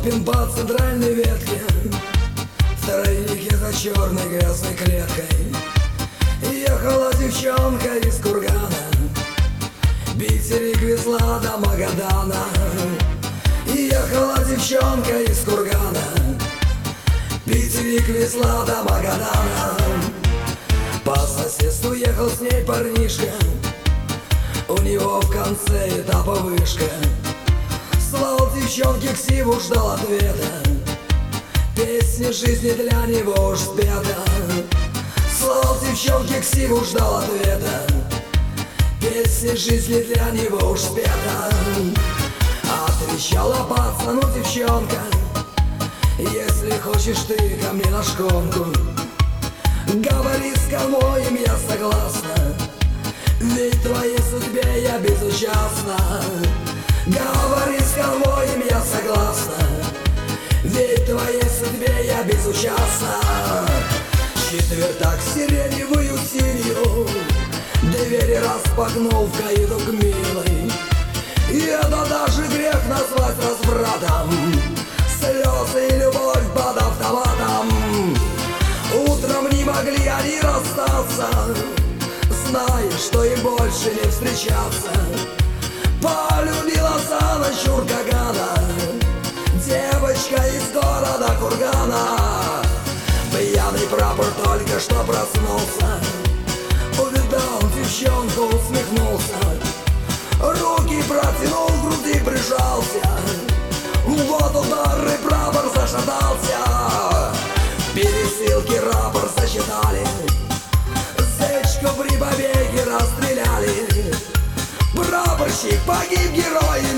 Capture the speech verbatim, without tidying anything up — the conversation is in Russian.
Топим по центральной ветке в тройнике за черной грязной клеткой. Ехала девчонка из Кургана, Питерик везла до Магадана. Ехала девчонка из Кургана, Питерик везла до Магадана. По соседству ехал с ней парнишка, у него в конце этапа вышка. Слал девчонке ксиву, ждал ответа, песня жизни для него уж спета. Слал девчонке ксиву, ждал ответа, песня жизни для него уж спета. Отвечала пацану девчонка: если хочешь ты ко мне на шконку, говори с конвоем, я согласна, ведь твоей судьбе я безучастна. Говори с конвоем, я согласна, ведь твоей судьбе я безучастна. Четвертак сиреневую синюю двери распахнул в каюту к милой. И это даже грех назвать развратом, слезы и любовь под автоматом. Утром не могли они расстаться, зная, что им больше не встречаться. Полюбила за ночь уркагана девочка из города Кургана. Пьяный прапор только что проснулся, увидал девчонку, усмехнулся, руки протянул, к груди прижался. Вот удар и прапор зашатался, пересылки рапор зачитали, зечку при побеге расстреляли. Прапорщик погиб, герой